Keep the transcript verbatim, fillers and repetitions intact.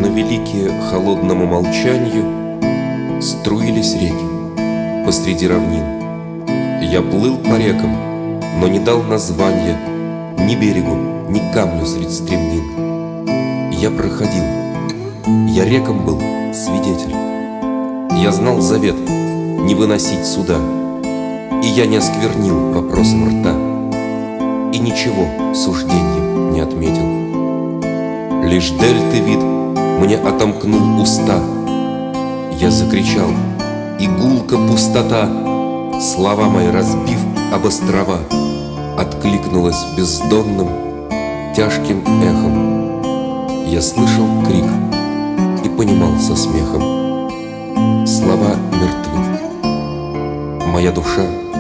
равновеликие холодному молчанию, струились реки посреди равнин. Я плыл по рекам, но не дал названия ни берегу, ни камню средь стремнин. Я проходил, я рекам был свидетель. Я знал завет не выносить суда, и я не осквернил вопросом рта, и ничего суждением не отметил. Лишь дельты вид мне отомкнул уста. Я закричал, и гулка пустота, слова мои разбив об острова, откликнулась бездонным тяжким эхом. Я слышал крик и понимал со смехом: слова мертвы, моя душа